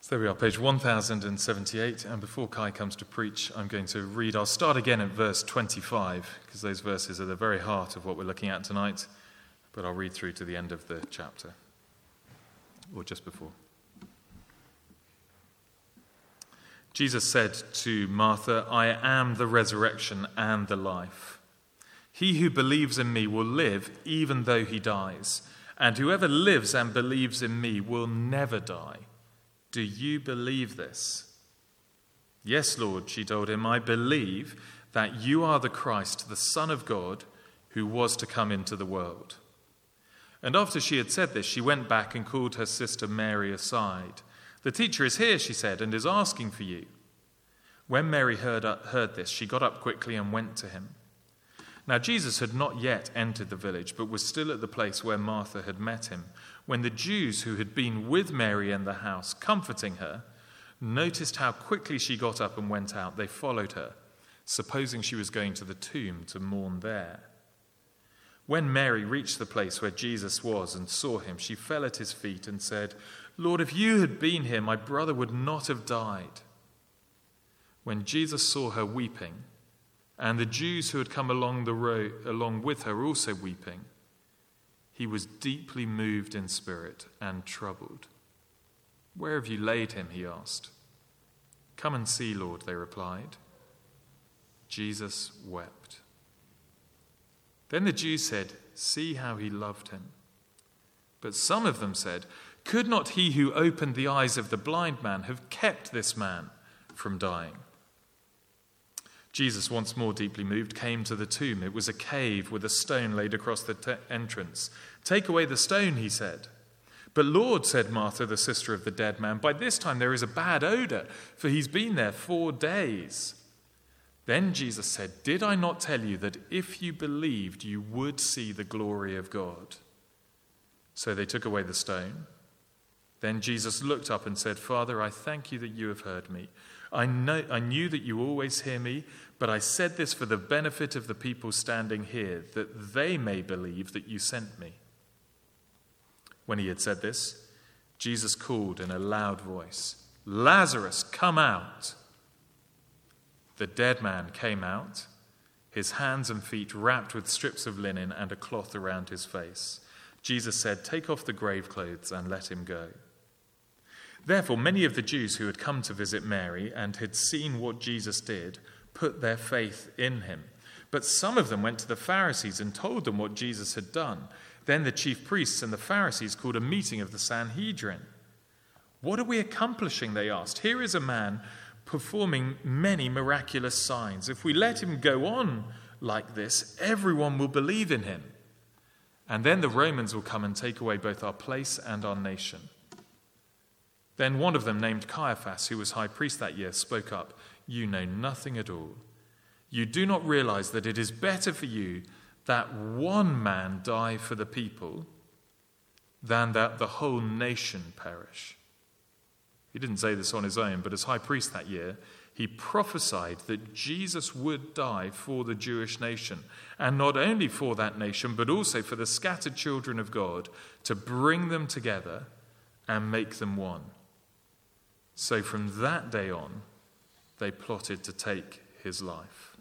So there we are, page 1078, and before Kai comes to preach, I'm going to read. I'll start again at verse 25, because those verses are the very heart of what we're looking at tonight, but I'll read through to the end of the chapter, or just before. Jesus said to Martha, "I am the resurrection and the life. He who believes in me will live even though he dies, and whoever lives and believes in me will never die. Do you believe this?" "Yes, Lord," she told him, "I believe that you are the Christ, the Son of God, who was to come into the world." And after she had said this, she went back and called her sister Mary aside. "The teacher is here," she said, "and is asking for you." When Mary heard this, she got up quickly and went to him. Now Jesus had not yet entered the village, but was still at the place where Martha had met him. When the Jews who had been with Mary in the house, comforting her, noticed how quickly she got up and went out, they followed her, supposing she was going to the tomb to mourn there. When Mary reached the place where Jesus was and saw him, she fell at his feet and said, "Lord, if you had been here, my brother would not have died." When Jesus saw her weeping, and the Jews who had come along the road along with her also weeping, he was deeply moved in spirit and troubled. "Where have you laid him?" he asked. "Come and see, Lord," they replied. Jesus wept. Then the Jews said, "See how he loved him." But some of them said, "Could not he who opened the eyes of the blind man have kept this man from dying?" Jesus, once more deeply moved, came to the tomb. It was a cave with a stone laid across the entrance. "Take away the stone," he said. "But Lord," said Martha, the sister of the dead man, "by this time there is a bad odor, for he's been there 4 days." Then Jesus said, "Did I not tell you that if you believed, you would see the glory of God?" So they took away the stone. Then Jesus looked up and said, "Father, I thank you that you have heard me. I knew that you always hear me, but I said this for the benefit of the people standing here, that they may believe that you sent me." When he had said this, Jesus called in a loud voice, "Lazarus, come out!" The dead man came out, his hands and feet wrapped with strips of linen and a cloth around his face. Jesus said, "Take off the grave clothes and let him go." Therefore, many of the Jews who had come to visit Mary and had seen what Jesus did put their faith in him. But some of them went to the Pharisees and told them what Jesus had done. Then the chief priests and the Pharisees called a meeting of the Sanhedrin. "What are we accomplishing?" they asked. "Here is a man performing many miraculous signs. If we let him go on like this, everyone will believe in him. And then the Romans will come and take away both our place and our nation." Then one of them, named Caiaphas, who was high priest that year, spoke up, "You know nothing at all. You do not realize that it is better for you that one man die for the people than that the whole nation perish." He didn't say this on his own, but as high priest that year, he prophesied that Jesus would die for the Jewish nation, and not only for that nation, but also for the scattered children of God, to bring them together and make them one. So from that day on, they plotted to take his life.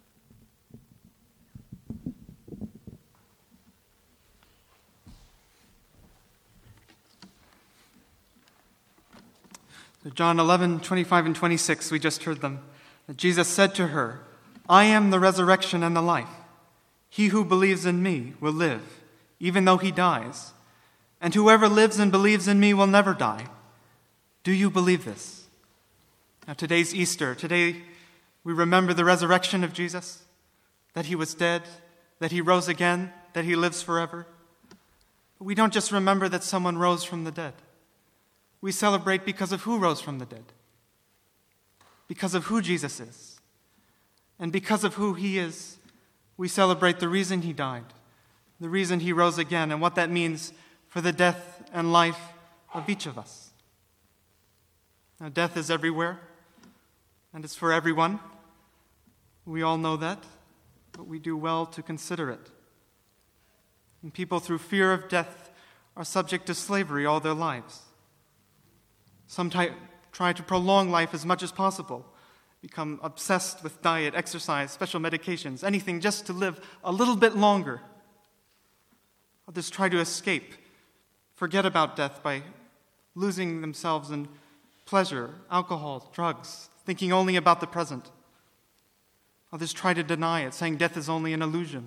So John 11:25 and 26, we just heard them. Jesus said to her, "I am the resurrection and the life. He who believes in me will live, even though he dies. And whoever lives and believes in me will never die. Do you believe this?" Now today's Easter. Today we remember the resurrection of Jesus, that he was dead, that he rose again, that he lives forever. But we don't just remember that someone rose from the dead. We celebrate because of who rose from the dead, because of who Jesus is. And because of who he is, we celebrate the reason he died, the reason he rose again, and what that means for the death and life of each of us. Now, death is everywhere, and it's for everyone. We all know that, but we do well to consider it. And people, through fear of death, are subject to slavery all their lives. try to prolong life as much as possible, become obsessed with diet, exercise, special medications, anything just to live a little bit longer. Others try to escape, forget about death by losing themselves in pleasure, alcohol, drugs, thinking only about the present. Others try to deny it, saying death is only an illusion.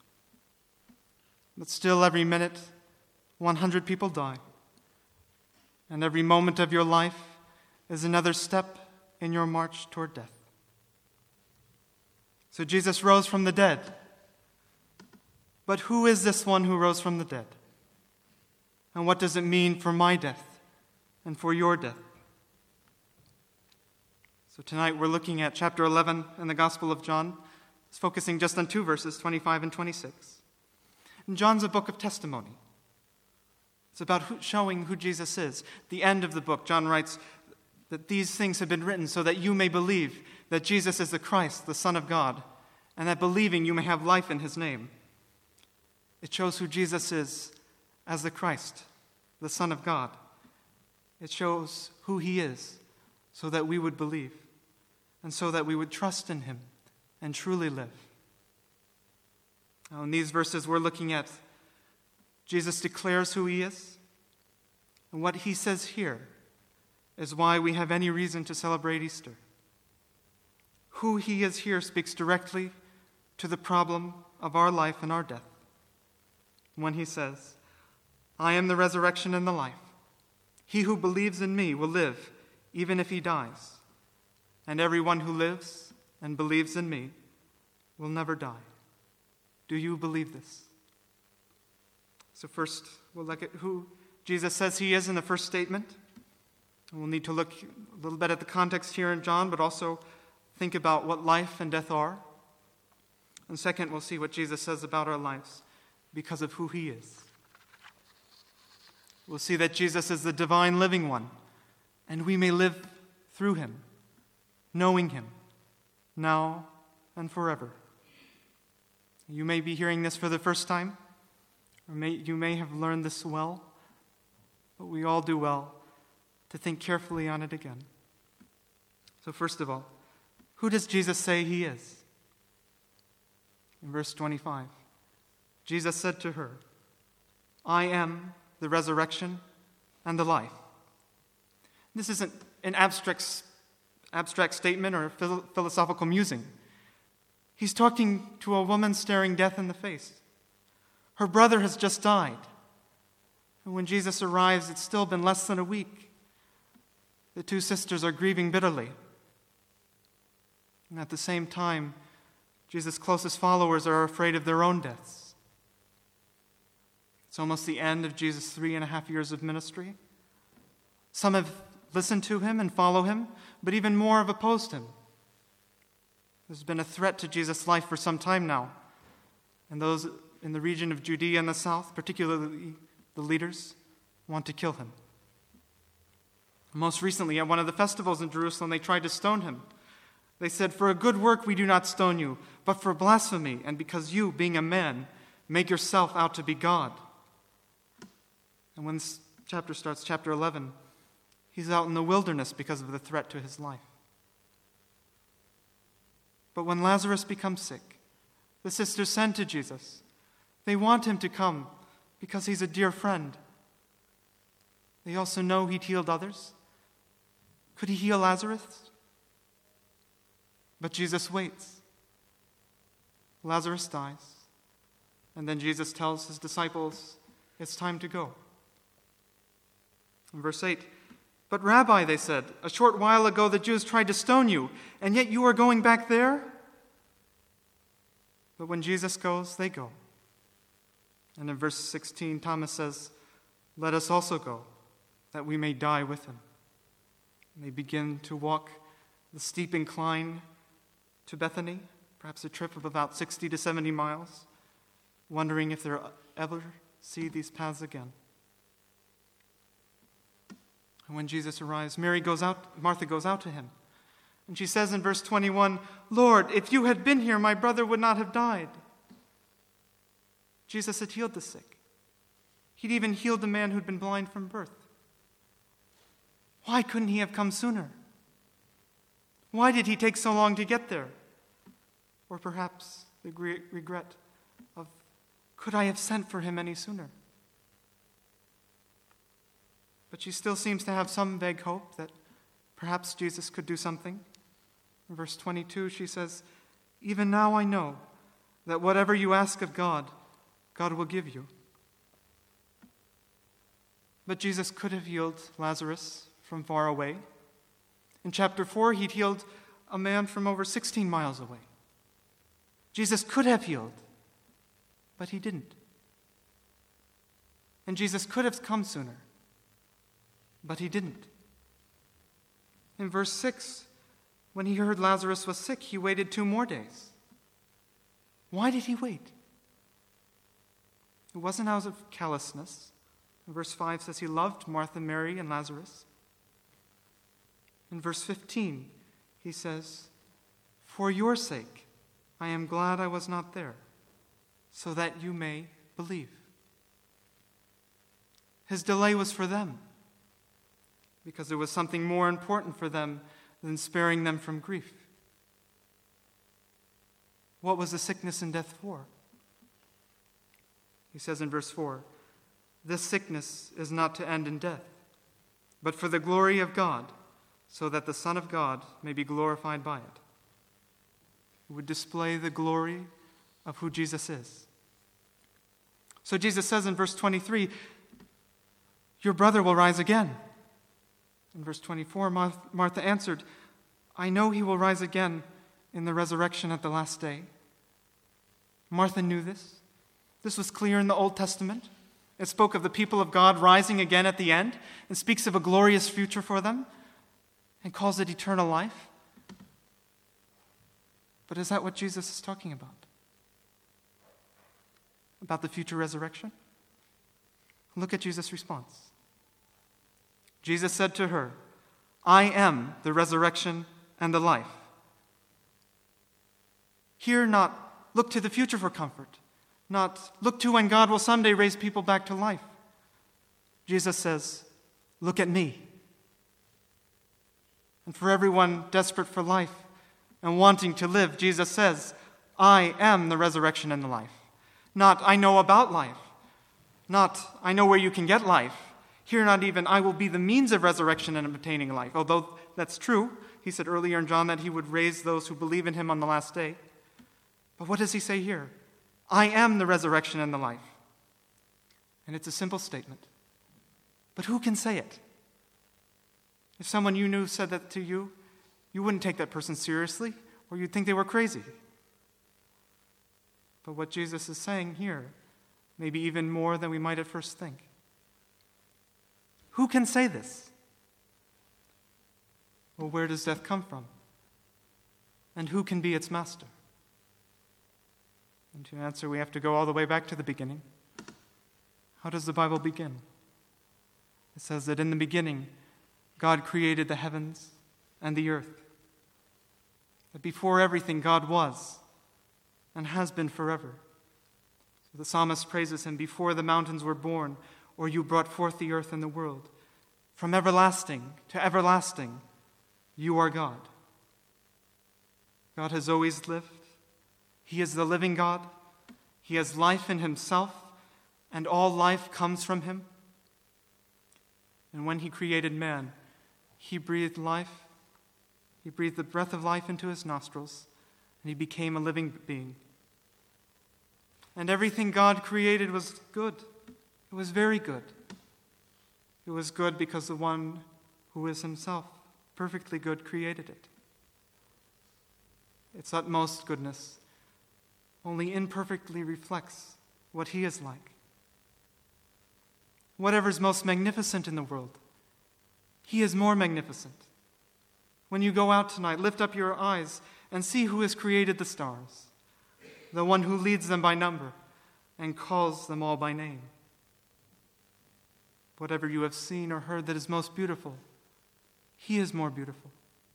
But still, every minute, 100 people die. And every moment of your life is another step in your march toward death. So Jesus rose from the dead. But who is this one who rose from the dead? And what does it mean for my death and for your death? So tonight we're looking at chapter 11 in the Gospel of John. It's focusing just on 2 verses, 25 and 26. And John's a book of testimony. It's about showing who Jesus is. At the end of the book, John writes that these things have been written so that you may believe that Jesus is the Christ, the Son of God, and that believing you may have life in his name. It shows who Jesus is as the Christ, the Son of God. It shows who he is so that we would believe and so that we would trust in him and truly live. Now, in these verses we're looking at, Jesus declares who he is, and what he says here is why we have any reason to celebrate Easter. Who he is here speaks directly to the problem of our life and our death. When he says, I am the resurrection and the life. He who believes in me will live, even if he dies. And everyone who lives and believes in me will never die. Do you believe this? So first, we'll look at who Jesus says he is in the first statement. We'll need to look a little bit at the context here in John, but also think about what life and death are. And second, we'll see what Jesus says about our lives because of who he is. We'll see that Jesus is the divine living one, and we may live through him, knowing him, now and forever. You may be hearing this for the first time, or you may have learned this well, but we all do well to think carefully on it again. So first of all, who does Jesus say he is? In verse 25, Jesus said to her, I am the resurrection and the life. This isn't an abstract statement or philosophical musing. He's talking to a woman staring death in the face. Her brother has just died. And when Jesus arrives, it's still been less than a week. The two sisters are grieving bitterly. And at the same time, Jesus' closest followers are afraid of their own deaths. It's almost the end of Jesus' 3.5 years of ministry. Some have listened to him and follow him, but even more have opposed him. There's been a threat to Jesus' life for some time now, and those in the region of Judea and the south, particularly the leaders, want to kill him. Most recently, at one of the festivals in Jerusalem, they tried to stone him. They said, for a good work we do not stone you, but for blasphemy, and because you, being a man, make yourself out to be God. And when this chapter starts, chapter 11, he's out in the wilderness because of the threat to his life. But when Lazarus becomes sick, the sisters send to Jesus. They want him to come because he's a dear friend. They also know he'd healed others. Could he heal Lazarus? But Jesus waits. Lazarus dies. And then Jesus tells his disciples, it's time to go. In verse 8, but Rabbi, they said, a short while ago the Jews tried to stone you, and yet you are going back there? But when Jesus goes, they go. And in verse 16, Thomas says, let us also go, that we may die with him. And they begin to walk the steep incline to Bethany, perhaps a trip of about 60 to 70 miles, wondering if they'll ever see these paths again. And when Jesus arrives, Martha goes out to him. And she says in verse 21, Lord, if you had been here, my brother would not have died. Jesus had healed the sick. He'd even healed the man who'd been blind from birth. Why couldn't he have come sooner? Why did he take so long to get there? Or perhaps the regret of, could I have sent for him any sooner? But she still seems to have some vague hope that perhaps Jesus could do something. In verse 22, she says, "Even now I know that whatever you ask of God, God will give you." But Jesus could have healed Lazarus from far away. In chapter 4, he'd healed a man from over 16 miles away. Jesus could have healed, but he didn't. And Jesus could have come sooner, but he didn't. In verse 6, when he heard Lazarus was sick, he waited 2 more days. Why did he wait? It wasn't out of callousness. In verse 5 says he loved Martha, Mary, and Lazarus. In verse 15, he says, "For your sake, I am glad I was not there, so that you may believe." His delay was for them, because there was something more important for them than sparing them from grief. What was the sickness and death for? He says in verse 4, "This sickness is not to end in death, but for the glory of God, so that the Son of God may be glorified by it." It would display the glory of who Jesus is. So Jesus says in verse 23, "Your brother will rise again." In verse 24, Martha answered, "I know he will rise again in the resurrection at the last day." Martha knew this. This was clear in the Old Testament. It spoke of the people of God rising again at the end and speaks of a glorious future for them and calls it eternal life. But is that what Jesus is talking about? About the future resurrection? Look at Jesus' response. Jesus said to her, "I am the resurrection and the life." Here, not look to the future for comfort, not look to when God will someday raise people back to life. Jesus says, "Look at me." And for everyone desperate for life and wanting to live, Jesus says, "I am the resurrection and the life." Not, "I know about life." Not, "I know where you can get life." Here, not even, "I will be the means of resurrection and obtaining life." Although that's true. He said earlier in John that he would raise those who believe in him on the last day. But what does he say here? "I am the resurrection and the life." And it's a simple statement. But who can say it? If someone you knew said that to you, you wouldn't take that person seriously, or you'd think they were crazy. But what Jesus is saying here may be even more than we might at first think. Who can say this? Well, where does death come from? And who can be its master? And to answer, we have to go all the way back to the beginning. How does the Bible begin? It says that in the beginning, God created the heavens and the earth. That before everything, God was and has been forever. So the psalmist praises him, "Before the mountains were born, or you brought forth the earth and the world. From everlasting to everlasting, you are God." God has always lived. He is the living God. He has life in himself, and all life comes from him. And when he created man, he breathed life. He breathed the breath of life into his nostrils, and he became a living being. And everything God created was good. It was very good. It was good because the one who is himself perfectly good created it. Its utmost goodness only imperfectly reflects what he is like. Whatever is most magnificent in the world, he is more magnificent. When you go out tonight, lift up your eyes and see who has created the stars, the one who leads them by number and calls them all by name. Whatever you have seen or heard that is most beautiful, he is more beautiful.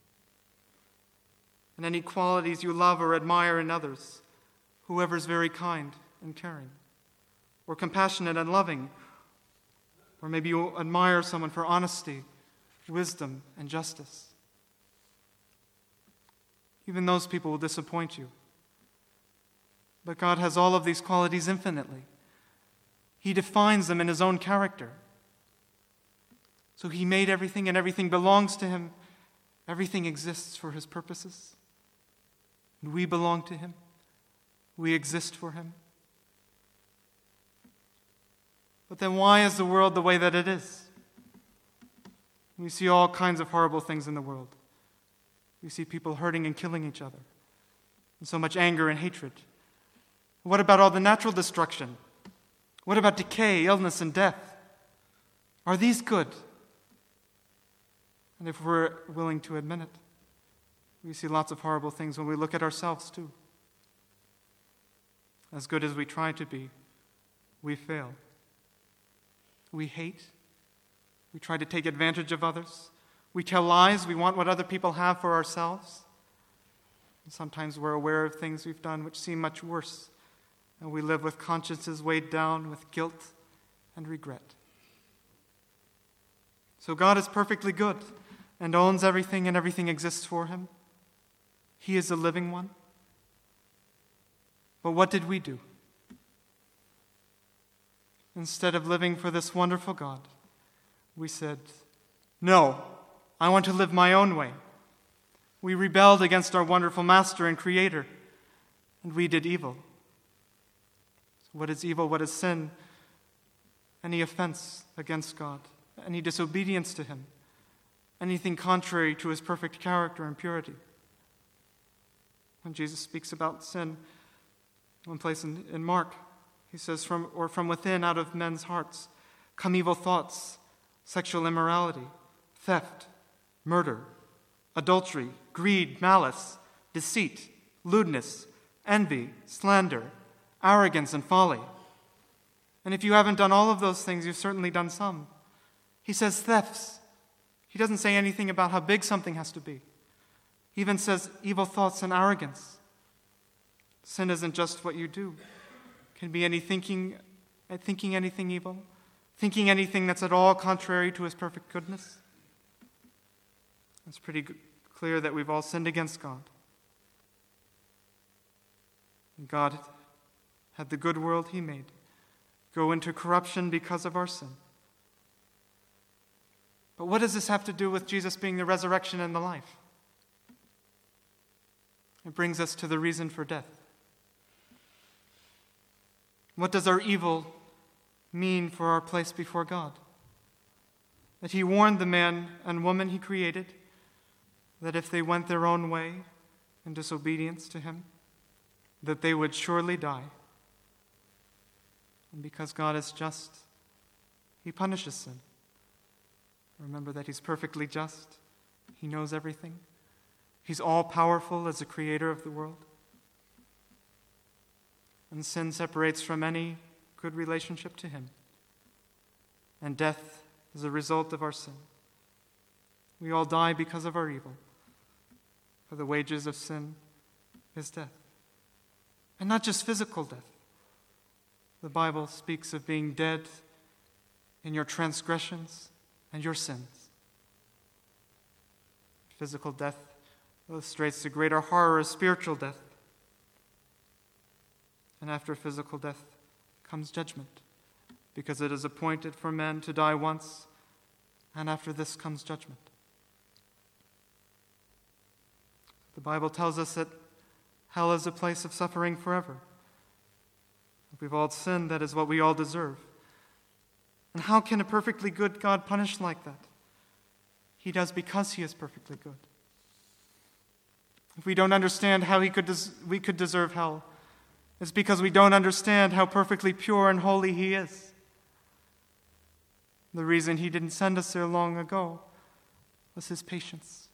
And any qualities you love or admire in others, whoever is very kind and caring, or compassionate and loving, or maybe you admire someone for honesty wisdom, and justice. Even those people will disappoint you. But God has all of these qualities infinitely. He defines them in his own character. So he made everything, and everything belongs to him. Everything exists for his purposes. And we belong to him. We exist for him. But then why is the world the way that it is? We see all kinds of horrible things in the world. We see people hurting and killing each other. And so much anger and hatred. What about all the natural destruction? What about decay, illness, and death? Are these good? And if we're willing to admit it, we see lots of horrible things when we look at ourselves too. As good as we try to be, we fail. We hate. We try to take advantage of others. We tell lies. We want what other people have for ourselves. And sometimes we're aware of things we've done which seem much worse, and we live with consciences weighed down with guilt and regret. So God is perfectly good and owns everything, and everything exists for him. He is the living one. But what did we do? Instead of living for this wonderful God, we said, "No, I want to live my own way." We rebelled against our wonderful Master and Creator, and we did evil. So what is evil? What is sin? Any offense against God, any disobedience to him, anything contrary to his perfect character and purity. When Jesus speaks about sin, one place in Mark, he says, from within, out of men's hearts, come evil thoughts, sexual immorality, theft, murder, adultery, greed, malice, deceit, lewdness, envy, slander, arrogance, and folly. And if you haven't done all of those things, you've certainly done some. He says thefts. He doesn't say anything about how big something has to be. He even says evil thoughts and arrogance. Sin isn't just what you do. It can be any thinking anything evil, thinking anything that's at all contrary to his perfect goodness. It's pretty clear that we've all sinned against God. And God had the good world he made go into corruption because of our sin. But what does this have to do with Jesus being the resurrection and the life? It brings us to the reason for death. What does our evil mean for our place before God? That he warned the man and woman he created that if they went their own way in disobedience to him, that they would surely die. And because God is just, he punishes sin. Remember that he's perfectly just. He knows everything. He's all-powerful as the creator of the world. And sin separates from any good relationship to him. And death is a result of our sin. We all die because of our evil. For the wages of sin is death. And not just physical death. The Bible speaks of being dead in your transgressions and your sins. Physical death illustrates the greater horror of spiritual death. And after physical death comes judgment, because it is appointed for men to die once, and after this comes judgment. The Bible tells us that hell is a place of suffering forever. If we've all sinned, that is what we all deserve. And how can a perfectly good God punish like that? He does because he is perfectly good. If we don't understand how we could deserve hell, it's because we don't understand how perfectly pure and holy he is. The reason he didn't send us there long ago was his patience.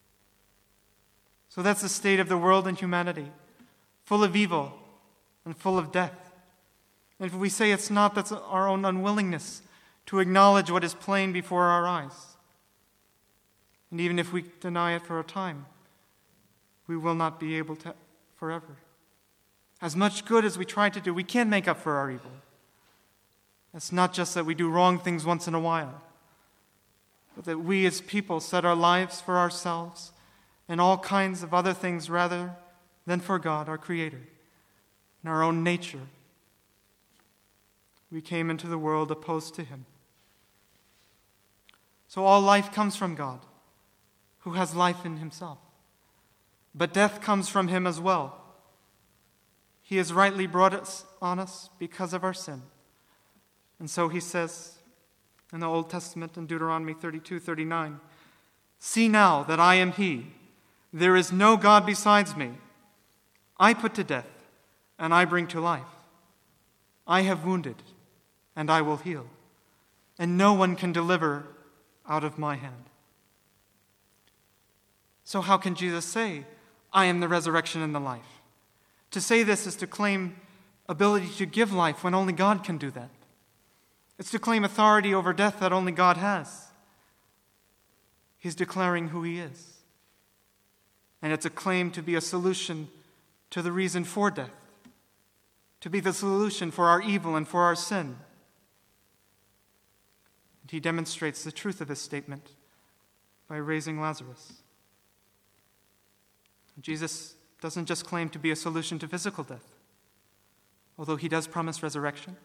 So that's the state of the world and humanity, full of evil and full of death. And if we say it's not, that's our own unwillingness to acknowledge what is plain before our eyes. And even if we deny it for a time, we will not be able to forever. As much good as we try to do, we can't make up for our evil. It's not just that we do wrong things once in a while. but that we as people set our lives for ourselves and all kinds of other things rather than for God, our Creator, and our own nature. We came into the world opposed to Him. So all life comes from God, who has life in Himself. But death comes from Him as well. He has rightly brought us on us because of our sin. And so He says in the Old Testament in Deuteronomy 32:39, "See now that I am He. There is no God besides me. I put to death, and I bring to life. I have wounded, and I will heal. And no one can deliver out of my hand." So how can Jesus say, "I am the resurrection and the life"? To say this is to claim ability to give life when only God can do that. It's to claim authority over death that only God has. He's declaring who He is. And it's a claim to be a solution to the reason for death, to be the solution for our evil and for our sin. And He demonstrates the truth of His statement by raising Lazarus. Jesus doesn't just claim to be a solution to physical death, although He does promise resurrection.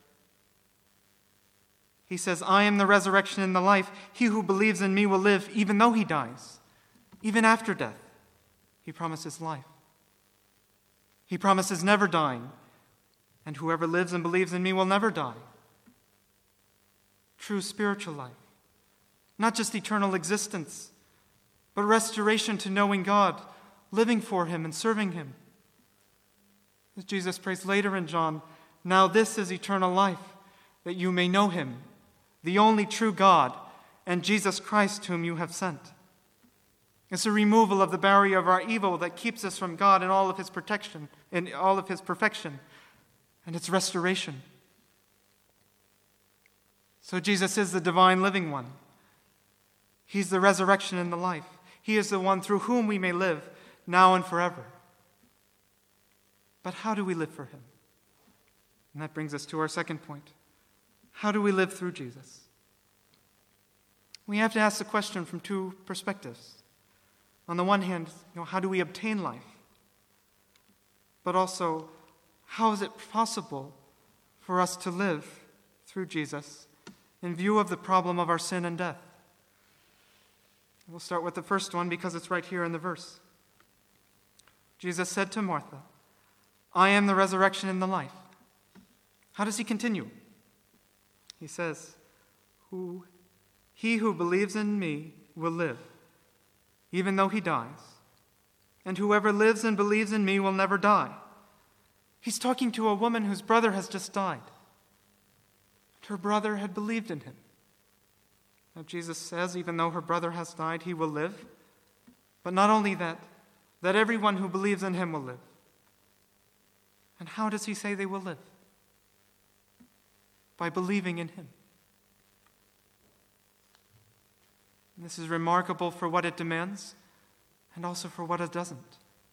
He says, "I am the resurrection and the life. He who believes in me will live even though he dies." Even after death, He promises life. He promises never dying, and whoever lives and believes in me will never die. True spiritual life. Not just eternal existence, but restoration to knowing God, living for Him and serving Him. As Jesus prays later in John, "Now this is eternal life, that you may know Him, the only true God, and Jesus Christ whom you have sent." It's a removal of the barrier of our evil that keeps us from God in all of His protection, in all of His perfection, and it's restoration. So Jesus is the divine living one. He's the resurrection and the life. He is the one through whom we may live now and forever. But how do we live for Him? And that brings us to our second point. How do we live through Jesus? We have to ask the question from two perspectives. On the one hand, how do we obtain life? But also, how is it possible for us to live through Jesus in view of the problem of our sin and death? We'll start with the first one because it's right here in the verse. Jesus said to Martha, "I am the resurrection and the life." How does He continue? He says, "He who believes in me will live, even though he dies. And whoever lives and believes in me will never die." He's talking to a woman whose brother has just died. Her brother had believed in Him. Now Jesus says, even though her brother has died, he will live. But not only that everyone who believes in Him will live. And how does He say they will live? By believing in Him. And this is remarkable for what it demands and also for what it doesn't.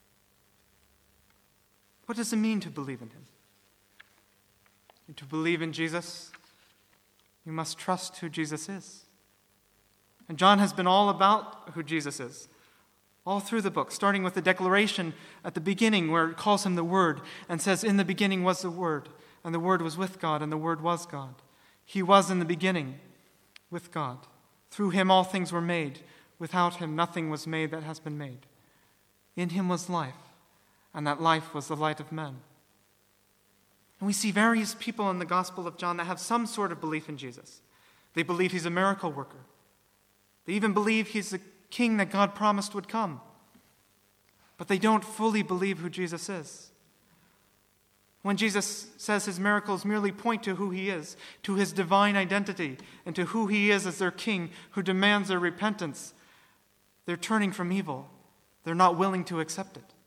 What does it mean to believe in Him? And to believe in Jesus, you must trust who Jesus is. And John has been all about who Jesus is, all through the book, starting with the declaration at the beginning where it calls Him the Word and says, "In the beginning was the Word, and the Word was with God, and the Word was God. He was in the beginning with God. Through Him all things were made. Without Him nothing was made that has been made. In Him was life, and that life was the light of men." And we see various people in the Gospel of John that have some sort of belief in Jesus. They believe He's a miracle worker. They even believe He's the King that God promised would come. But they don't fully believe who Jesus is. When Jesus says His miracles merely point to who He is, to His divine identity, and to who He is as their King who demands their repentance, they're turning from evil. They're not willing to accept it.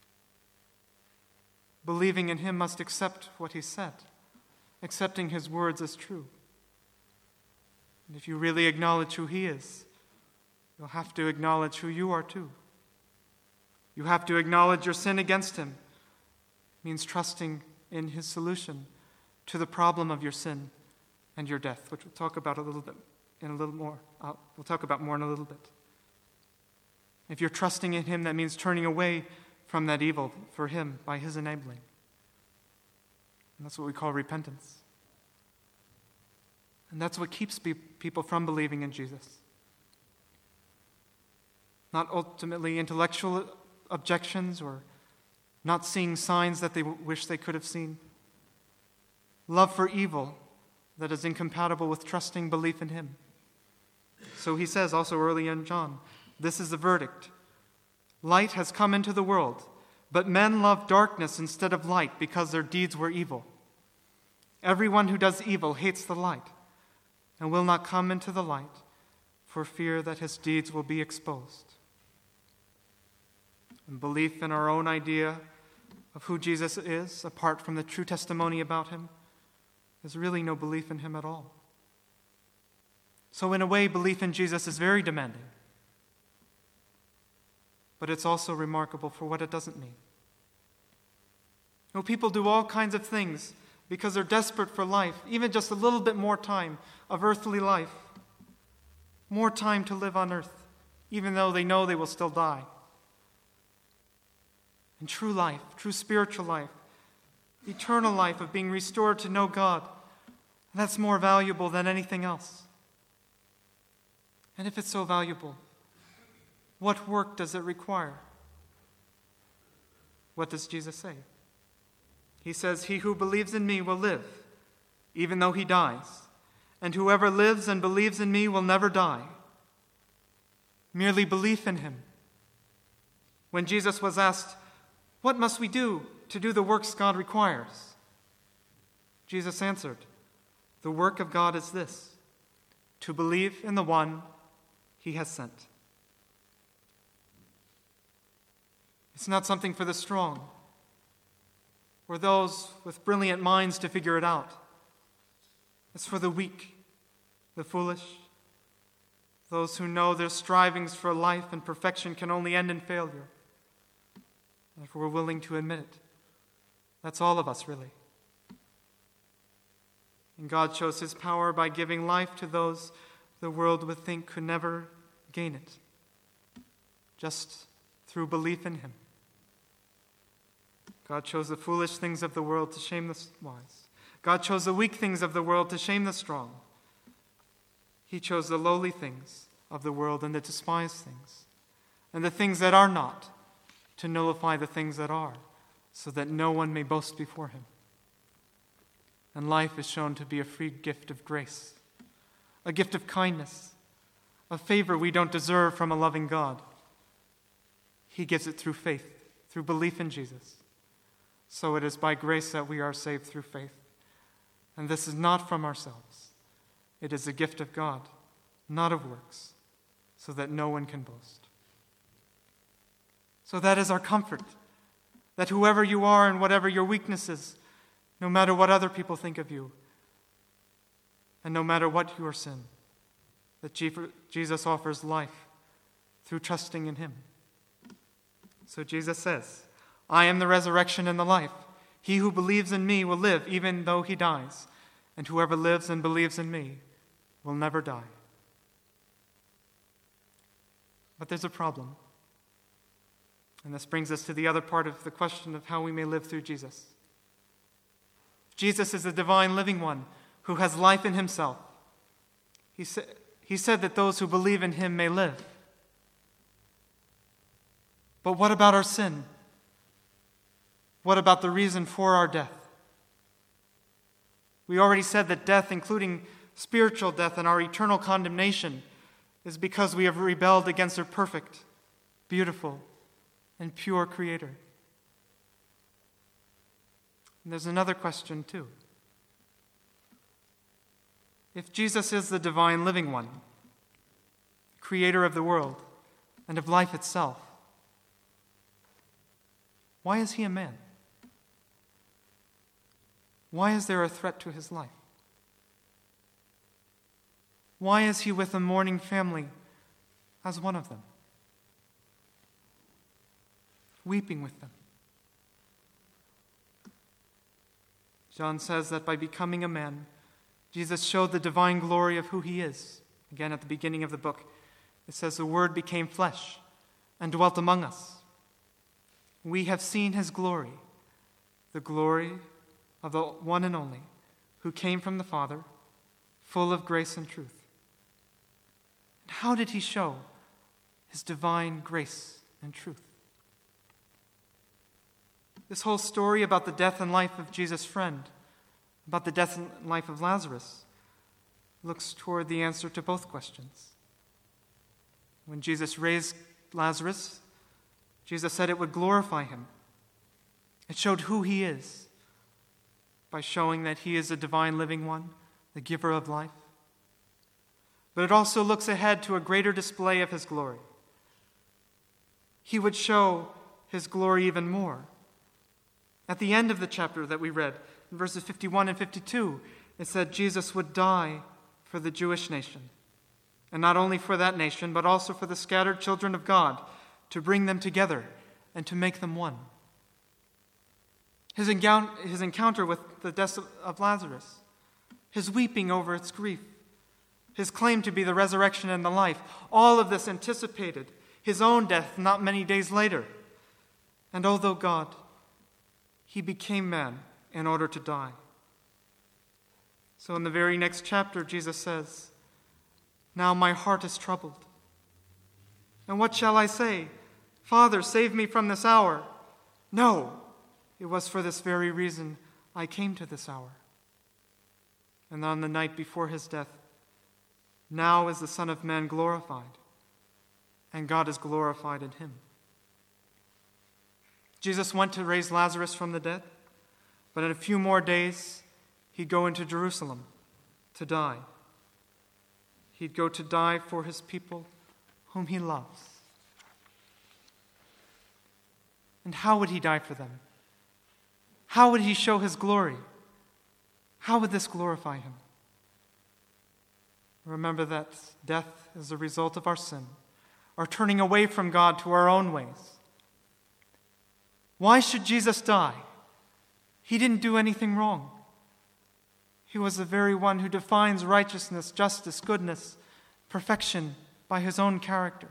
Believing in Him must accept what He said, accepting His words as true. And if you really acknowledge who He is, you'll have to acknowledge who you are too. You have to acknowledge your sin against Him. It means trusting in His solution to the problem of your sin and your death, which we'll talk about a little bit in a little more. We'll talk about more in a little bit. If you're trusting in him, that means turning away from that evil for him by his enabling. And that's what we call repentance. And that's what keeps people from believing in Jesus. Not ultimately intellectual objections or not seeing signs that they wish they could have seen. Love for evil that is incompatible with trusting belief in him. So he says also early in John, this is the verdict. Light has come into the world, but men love darkness instead of light because their deeds were evil. Everyone who does evil hates the light and will not come into the light for fear that his deeds will be exposed. And belief in our own idea of who Jesus is, apart from the true testimony about him, is really no belief in him at all. So in a way, belief in Jesus is very demanding. But it's also remarkable for what it doesn't mean. People do all kinds of things because they're desperate for life, even just a little bit more time of earthly life, more time to live on earth, even though they know they will still die. And true life, true spiritual life, eternal life of being restored to know God, that's more valuable than anything else. And if it's so valuable, what work does it require? What does Jesus say? He says, he who believes in me will live, even though he dies. And whoever lives and believes in me will never die. Merely belief in him. When Jesus was asked, what must we do to do the works God requires? Jesus answered, the work of God is this, to believe in the one he has sent. It's not something for the strong or those with brilliant minds to figure it out. It's for the weak, the foolish, those who know their strivings for life and perfection can only end in failure. And if we're willing to admit it, that's all of us, really. And God shows his power by giving life to those the world would think could never gain it, just through belief in him. God chose the foolish things of the world to shame the wise. God chose the weak things of the world to shame the strong. He chose the lowly things of the world and the despised things, and the things that are not, to nullify the things that are, so that no one may boast before him. And life is shown to be a free gift of grace, a gift of kindness, a favor we don't deserve from a loving God. He gives it through faith, through belief in Jesus. So it is by grace that we are saved through faith. And this is not from ourselves. It is a gift of God, not of works, so that no one can boast. So that is our comfort, that whoever you are and whatever your weaknesses, no matter what other people think of you, and no matter what your sin, that Jesus offers life through trusting in him. So Jesus says, I am the resurrection and the life. He who believes in me will live even though he dies, and whoever lives and believes in me will never die. But there's a problem. And this brings us to the other part of the question of how we may live through Jesus. Jesus is the divine living one who has life in himself. He said that those who believe in him may live. But what about our sin? What about the reason for our death? We already said that death, including spiritual death and our eternal condemnation, is because we have rebelled against our perfect, beautiful, and pure Creator. And there's another question too. If Jesus is the divine living one, creator of the world and of life itself, why is he a man? Why is there a threat to his life? Why is he with a mourning family as one of them, weeping with them? John says that by becoming a man, Jesus showed the divine glory of who he is, Again, at the beginning of the book, it says, "The Word became flesh and dwelt among us. We have seen his glory, the glory of the one and only, who came from the Father, full of grace and truth." And how did he show his divine grace and truth? This whole story about the death and life of Jesus' friend, about the death and life of Lazarus, looks toward the answer to both questions. When Jesus raised Lazarus, Jesus said it would glorify him. It showed who he is by showing that he is a divine living one, the giver of life. But it also looks ahead to a greater display of his glory. He would show his glory even more. At the end of the chapter that we read, in verses 51 and 52, it said Jesus would die for the Jewish nation. And not only for that nation, but also for the scattered children of God, to bring them together and to make them one. His encounter with the death of Lazarus, his weeping over its grief, his claim to be the resurrection and the life, all of this anticipated his own death not many days later. And although God, he became man in order to die. So in the very next chapter, Jesus says, "Now my heart is troubled. And what shall I say? Father, save me from this hour. No, it was for this very reason I came to this hour." And on the night before his death, "Now is the Son of Man glorified, and God is glorified in him." Jesus went to raise Lazarus from the dead, but in a few more days, he'd go into Jerusalem to die. He'd go to die for his people whom he loves. And how would he die for them? How would he show his glory? How would this glorify him? Remember that death is a result of our sin, our turning away from God to our own ways. Why should Jesus die? He didn't do anything wrong. He was the very one who defines righteousness, justice, goodness, perfection by his own character.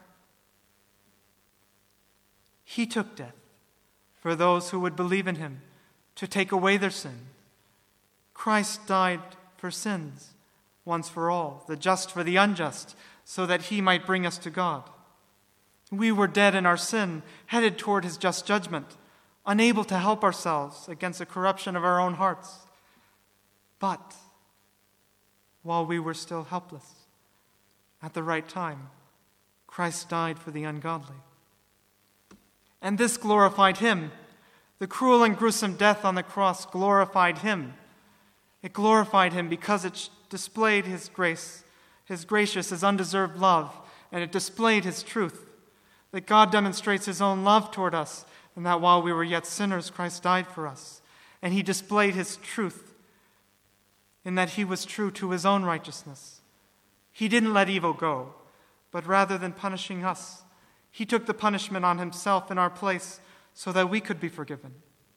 He took death for those who would believe in him to take away their sin. Christ died for sins once for all, the just for the unjust, so that he might bring us to God. We were dead in our sin, headed toward his just judgment, unable to help ourselves against the corruption of our own hearts. But while we were still helpless, at the right time, Christ died for the ungodly. And this glorified him. The cruel and gruesome death on the cross glorified him. It glorified him because it displayed his grace, his gracious, his undeserved love, and it displayed his truth, that God demonstrates his own love toward us, and that while we were yet sinners, Christ died for us. And he displayed his truth in that he was true to his own righteousness. He didn't let evil go, but rather than punishing us, he took the punishment on himself in our place so that we could be forgiven.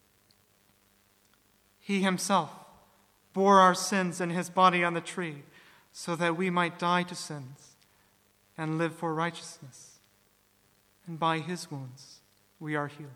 He himself bore our sins in his body on the tree so that we might die to sins and live for righteousness. And by his wounds we are healed.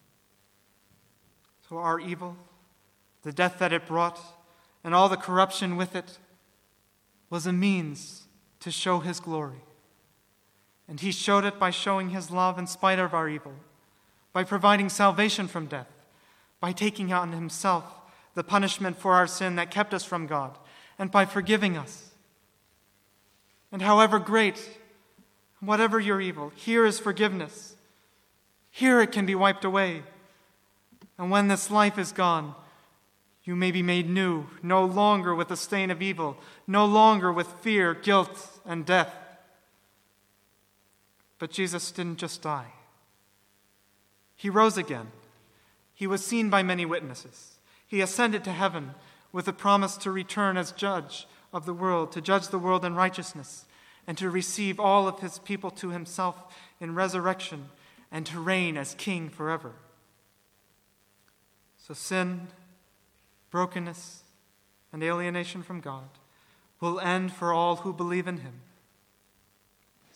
So our evil, the death that it brought, and all the corruption with it was a means to show his glory. And he showed it by showing his love in spite of our evil, by providing salvation from death, by taking on himself the punishment for our sin that kept us from God, and by forgiving us. And however great, whatever your evil, here is forgiveness. Here it can be wiped away. And when this life is gone, you may be made new, no longer with the stain of evil, no longer with fear, guilt, and death. But Jesus didn't just die. He rose again. He was seen by many witnesses. He ascended to heaven with a promise to return as judge of the world, to judge the world in righteousness, and to receive all of his people to himself in resurrection, and to reign as king forever. So sin, brokenness, and alienation from God will end for all who believe in him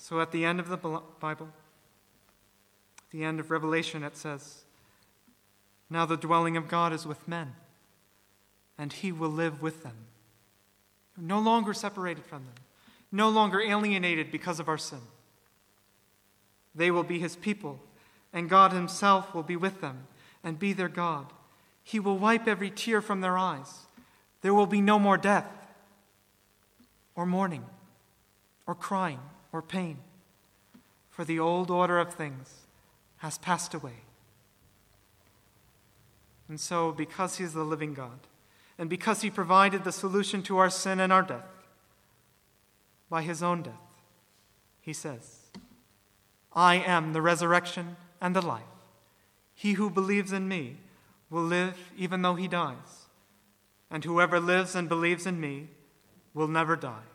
So at the end of the Bible, at the end of Revelation, it says, "Now the dwelling of God is with men, and he will live with them." No longer separated from them, no longer alienated because of our sin. They will be his people, and God himself will be with them and be their God. He will wipe every tear from their eyes. There will be no more death, or mourning, or crying, or pain, for the old order of things has passed away. And so, because he is the living God, and because he provided the solution to our sin and our death, by his own death, he says, "I am the resurrection and the life. He who believes in me will live even though he dies, and whoever lives and believes in me will never die."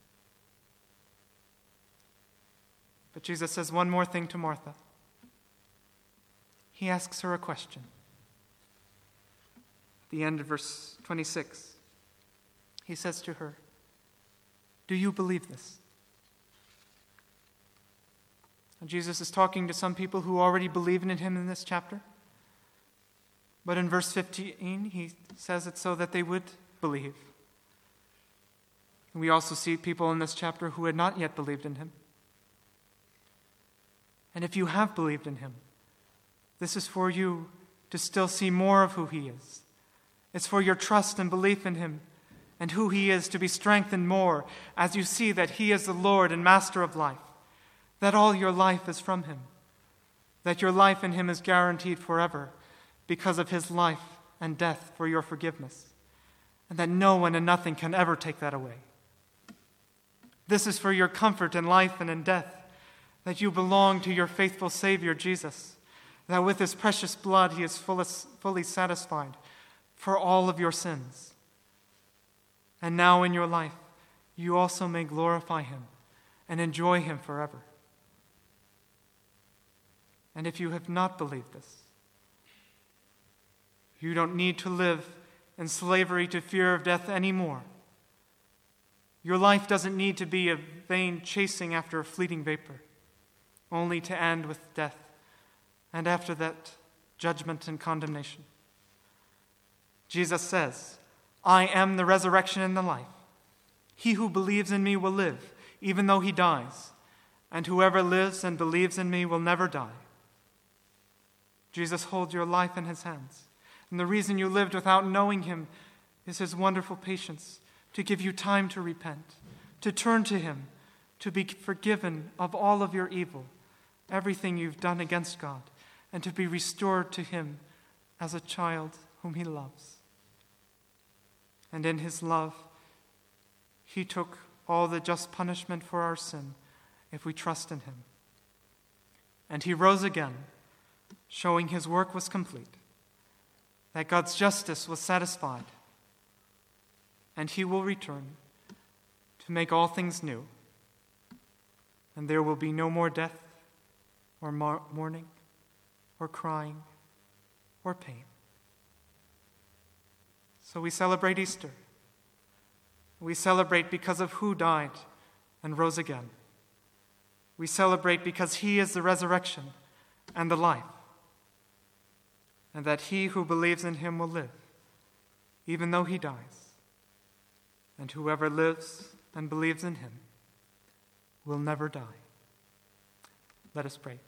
But Jesus says one more thing to Martha. He asks her a question. At the end of verse 26, he says to her, "Do you believe this?" And Jesus is talking to some people who already believe in him in this chapter. But in verse 15, he says it so that they would believe. And we also see people in this chapter who had not yet believed in him. And if you have believed in him, this is for you to still see more of who he is. It's for your trust and belief in him and who he is to be strengthened more as you see that he is the Lord and Master of life, that all your life is from him, that your life in him is guaranteed forever because of his life and death for your forgiveness, and that no one and nothing can ever take that away. This is for your comfort in life and in death, that you belong to your faithful Savior, Jesus, that with his precious blood he is fully satisfied for all of your sins. And now in your life, you also may glorify him and enjoy him forever. And if you have not believed this, you don't need to live in slavery to fear of death anymore. Your life doesn't need to be a vain chasing after a fleeting vapor, only to end with death, and after that, judgment and condemnation. Jesus says, "I am the resurrection and the life. He who believes in me will live, even though he dies, and whoever lives and believes in me will never die." Jesus holds your life in his hands, and the reason you lived without knowing him is his wonderful patience to give you time to repent, to turn to him, to be forgiven of all of your evil, everything you've done against God, and to be restored to him as a child whom he loves. And in his love, he took all the just punishment for our sin if we trust in him. And he rose again, showing his work was complete, that God's justice was satisfied, and he will return to make all things new, and there will be no more death or mourning or crying or pain. So we celebrate Easter. We celebrate because of who died and rose again. We celebrate because he is the resurrection and the life, and that he who believes in him will live, even though he dies. And whoever lives and believes in him will never die. Let us pray.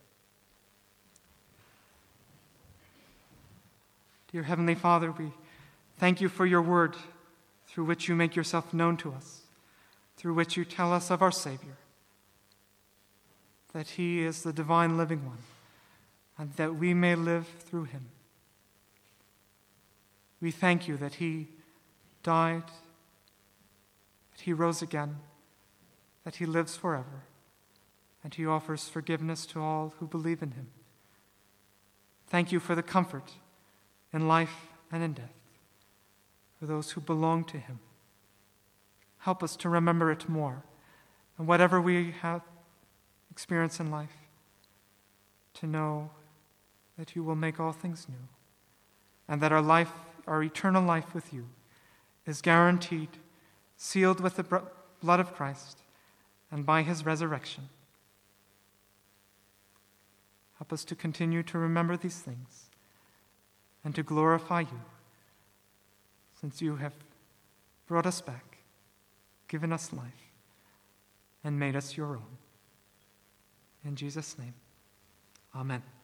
Dear Heavenly Father, we thank you for your word, through which you make yourself known to us, through which you tell us of our Savior, that he is the divine living one, and that we may live through him. We thank you that he died, that he rose again, that he lives forever, and he offers forgiveness to all who believe in him. Thank you for the comfort in life and in death, for those who belong to him. Help us to remember it more, and whatever we have experienced in life, to know that you will make all things new, and that our eternal life with you is guaranteed, sealed with the blood of Christ, and by his resurrection Help us to continue to remember these things and to glorify you, since you have brought us back, given us life, and made us your own. In Jesus' name, amen.